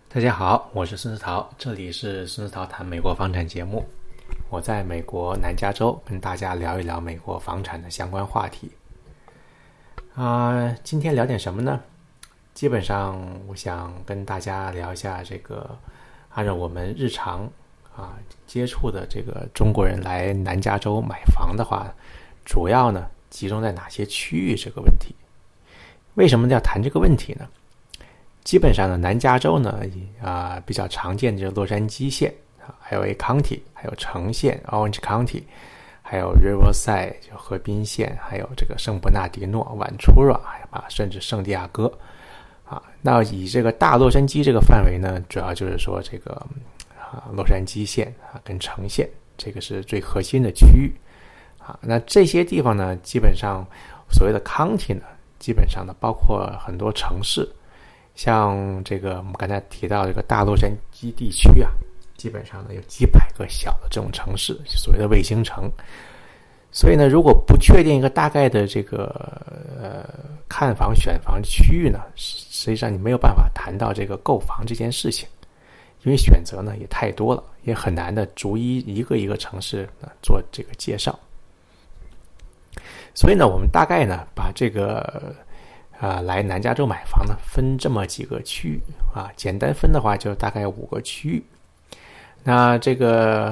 大家好，我是孙思桃，这里是孙思桃谈美国房产节目。我在美国南加州跟大家聊一聊美国房产的相关话题。今天聊点什么呢？基本上我想跟大家聊一下这个，按照我们日常接触的这个中国人来南加州买房的话，主要呢集中在哪些区域这个问题。为什么要谈这个问题呢？基本上呢，南加州呢，比较常见的就是洛杉矶县LA County， 还有城县 Orange County， 还有 Riverside 就河滨县，还有这个圣伯纳迪诺 Ventura， 甚至圣地亚哥那以这个大洛杉矶这个范围呢，主要就是说这个洛杉矶县跟城县，这个是最核心的区域那这些地方呢，基本上所谓的 county 呢，基本上呢包括很多城市。像这个我们刚才提到这个大洛杉矶地区基本上呢有几百个小的这种城市，所谓的卫星城。所以呢，如果不确定一个大概的这个看房选房区域呢，实际上你没有办法谈到这个购房这件事情，因为选择呢也太多了，也很难的逐一个一个城市做这个介绍。所以呢，我们大概呢把这个来南加州买房呢，分这么几个区域简单分的话就大概5个区域。那这个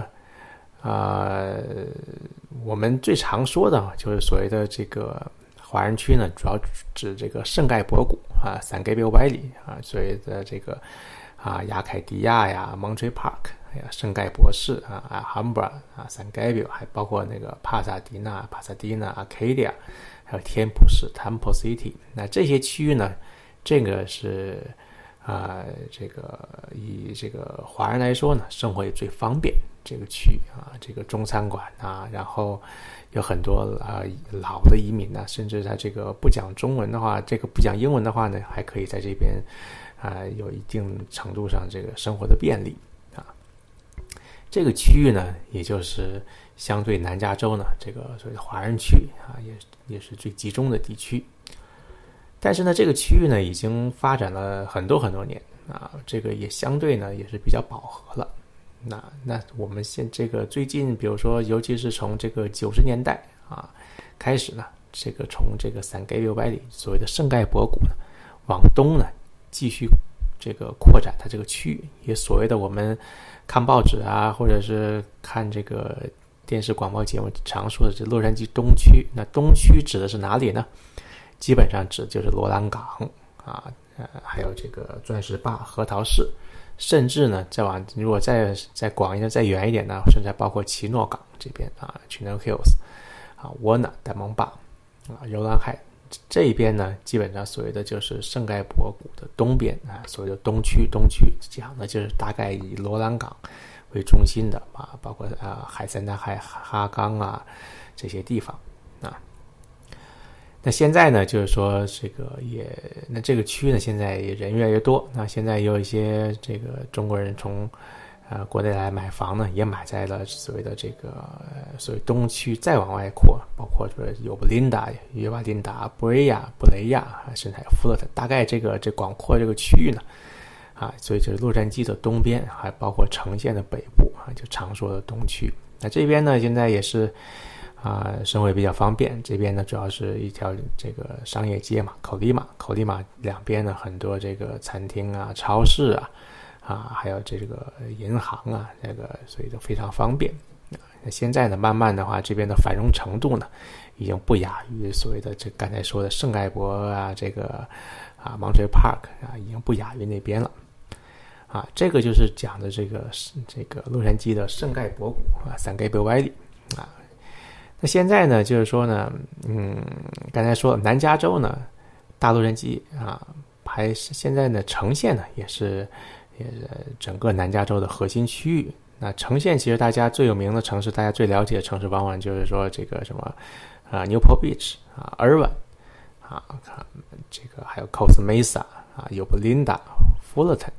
我们最常说的就是所谓的这个华人区呢，主要指这个圣盖博谷San Gabriel Valley 所谓的这个雅凯迪亚呀 Monterey Park 还有圣盖博士Alhambra San Gabriel， 还包括那个帕萨迪纳 Arcadia， 还有天普市 Temple City。 那这些区域呢，这个是这个以这个华人来说呢，生活也最方便这个区域这个中餐馆然后有很多老的移民甚至他这个不讲中文的话，这个不讲英文的话呢，还可以在这边有一定程度上这个生活的便利这个区域呢，也就是相对南加州呢这个所谓的华人区也是最集中的地区。但是呢，这个区域呢已经发展了很多年这个也相对呢也是比较饱和了。那我们这个最近比如说尤其是从这个90年代开始呢，这个从这个 San Gabriel Valley 所谓的圣盖博谷呢往东呢继续这个扩展它这个区域，也所谓的我们看报纸或者是看这个电视广播节目常说的这洛杉矶东区。那东区指的是哪里呢？基本上指就是罗兰港还有这个钻石坝核桃市，甚至呢如果再广一点再远一点呢，甚至还包括奇诺港这边Chino Hills沃纳戴蒙坝柔兰海这一边呢，基本上所谓的就是圣盖博谷的东边所谓的东区讲的就是大概以罗兰港为中心的包括海参崃海哈冈这些地方那现在呢，就是说这个区呢，现在也人越来越多。那现在也有一些这个中国人从国内来买房呢，也买在了所谓的这个所谓东区，再往外扩，包括说有布林达、约瓦林达、布雷亚、甚至还有富勒特，大概这广阔这个区域呢所以就是洛杉矶的东边，还包括城县的北部就常说的东区。那这边呢，现在也是生活也比较方便。这边呢主要是一条这个商业街嘛，口利马两边呢很多这个餐厅超市还有这个银行这个所以都非常方便。现在呢慢慢的话，这边的繁荣程度呢已经不亚于所谓的这刚才说的圣盖博这个Monterey Park 已经不亚于那边了这个就是讲的这个洛杉矶的圣盖博谷San Gabriel Valley那现在呢，就是说呢，刚才说南加州呢，大洛杉矶还是现在呢，城县呢也是整个南加州的核心区域。那城县其实大家最有名的城市，大家最了解的城市，往往就是说这个什么Newport Beach Irvine这个还有 Costa Mesa有 Belinda Fullerton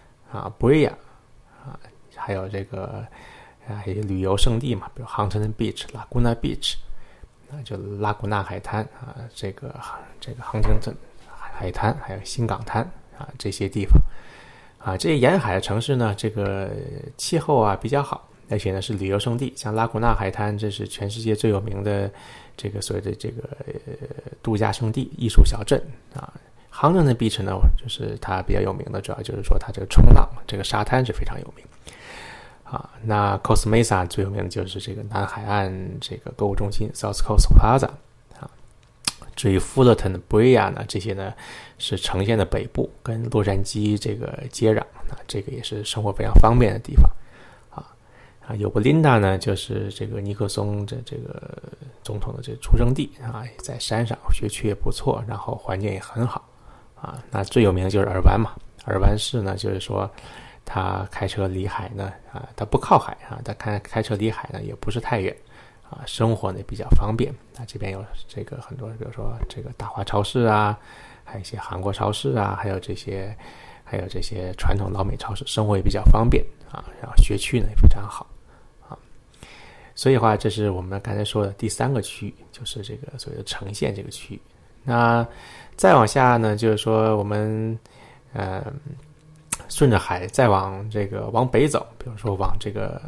Brea 还有这个还有旅游胜地嘛，比如 Huntington Beach、Laguna Beach， 就拉古纳海滩这个 Huntington 海滩，还有新港滩这些地方这些沿海的城市呢，这个气候啊比较好，而且呢是旅游胜地，像拉古纳海滩，这是全世界最有名的这个所谓的这个度假胜地、艺术小镇啊。Huntington Beach 呢，就是它比较有名的，主要就是说它这个冲浪，这个沙滩是非常有名那 Costa Mesa 最有名的就是这个南海岸这个购物中心 South Coast Plaza 至于 Fullerton、Brea 呢，这些呢是城县的北部，跟洛杉矶这个接壤这个也是生活非常方便的地方有布林达呢，就是这个尼克松这个总统的这个出生地在山上，学区也不错，然后环境也很好那最有名的就是尔湾嘛，尔湾市呢，就是说他开车离海呢他不靠海他开车离海呢也不是太远生活呢比较方便这边有这个很多，比如说这个大华超市还有一些韩国超市还有这些传统老美超市，生活也比较方便然后学区呢也非常好所以的话，这是我们刚才说的第3个区域，就是这个所谓的城县这个区域。那再往下呢，就是说我们顺着海再往北走，比如说往这个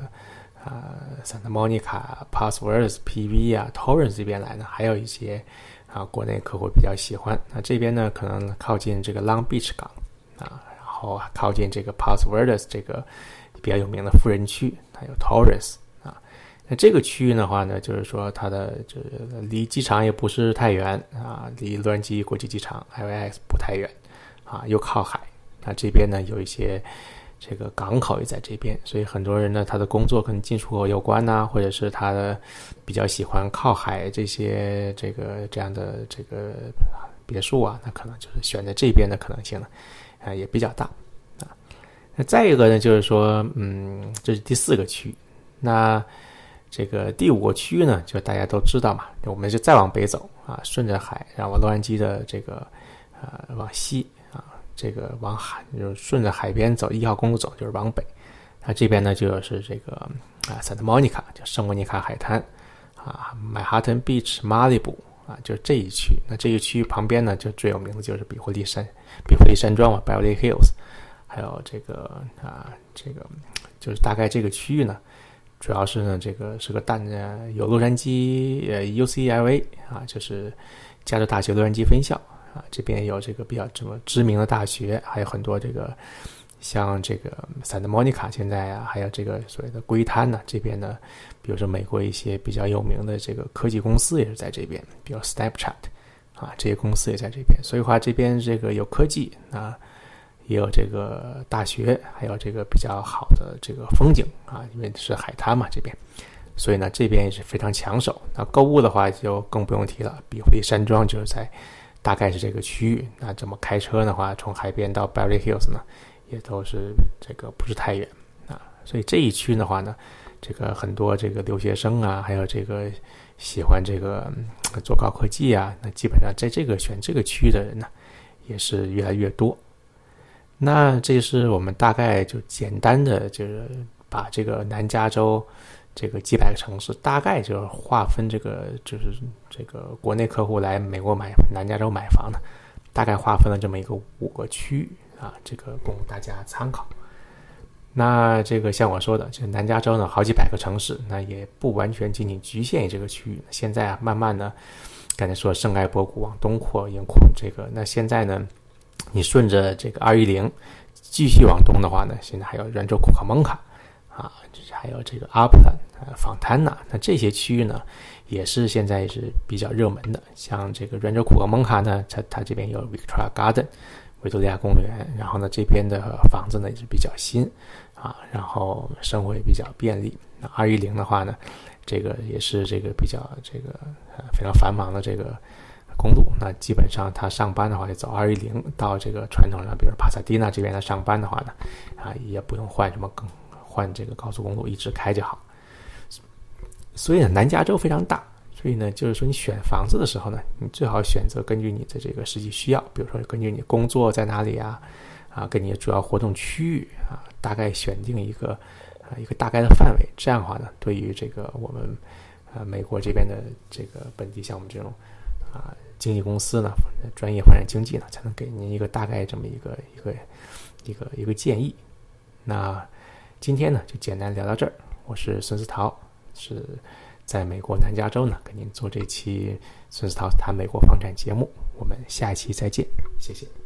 Santa Monica、Palos Verdes、PV Torrance 这边来呢，还有一些国内客户比较喜欢。那这边呢，可能靠近这个 Long Beach 港然后靠近这个 Palos Verdes 这个比较有名的富人区，还有 Torrance那这个区域的话呢，就是说它的离机场也不是太远离洛杉矶国际机场 LAX 不太远又靠海。那这边呢有一些这个港口也在这边，所以很多人呢他的工作跟进出口有关或者是他的比较喜欢靠海这样的这个别墅那可能就是选择这边的可能性呢也比较大那再一个呢就是说这是第4个区域。那这个第5个区域呢，就大家都知道嘛，我们就再往北走顺着海，然后洛杉矶的这个往西这个往海，就是顺着海边走，1号公路走就是往北。那这边呢就是这个Santa Monica， 就圣莫尼卡海滩Manhattan Beach、Malibu就这一区。那这个区域旁边呢，就最有名的就是比佛利山庄嘛 ，Beverly Hills， 还有这个就是大概这个区域呢。主要是呢，这个是个有洛杉矶UCLA 就是加州大学洛杉矶分校这边有这个比较知名的大学，还有很多这个像这个 Santa Monica 现在还有这个所谓的龟滩呢，这边呢，比如说美国一些比较有名的这个科技公司也是在这边，比如 Snapchat 这些公司也在这边，所以话这边这个有科技也有这个大学，还有这个比较好的这个风景因为是海滩嘛这边，所以呢这边也是非常抢手。那购物的话就更不用提了，比佛利山庄就是在大概是这个区域。那这么开车的话，从海边到 Beverly Hills 呢，也都是这个不是太远所以这一区的话呢，这个很多这个留学生还有这个喜欢这个做高科技那基本上在选这个区域的人呢，也是越来越多。那这是我们大概就简单的就是把这个南加州这个几百个城市大概就是划分就是这个国内客户来美国南加州买房呢，大概划分了这么一个5个区域这个供大家参考。那这个像我说的，这南加州呢好几百个城市，那也不完全仅仅局限于这个区域。现在慢慢的，刚才说圣盖博谷往东扩，沿扩这个，那现在呢？你顺着这个210继续往东的话呢，现在还有rancho库卡蒙卡还有这个阿普兰访滩那这些区域呢也是现在是比较热门的。像这个rancho库卡蒙卡呢，它这边有 Victoria Garden 维多利亚公园，然后呢这边的房子呢也是比较新然后生活也比较便利。那210的话呢，这个也是这个比较这个非常繁忙的这个公路，那基本上他上班的话，就走210到这个传统上，比如帕萨迪纳这边来上班的话呢，也不用换这个高速公路，一直开就好。所以呢，南加州非常大，所以呢，就是说你选房子的时候呢，你最好选择根据你的这个实际需要，比如说根据你工作在哪里跟你的主要活动区域大概选定一个大概的范围，这样的话呢，对于这个我们美国这边的这个本地像我们这种经纪公司呢，专业发展经济呢，才能给您一个大概这么一一个建议。那今天呢就简单聊到这儿，我是孙思桃，是在美国南加州呢给您做这期孙思桃谈美国房产节目，我们下一期再见，谢谢。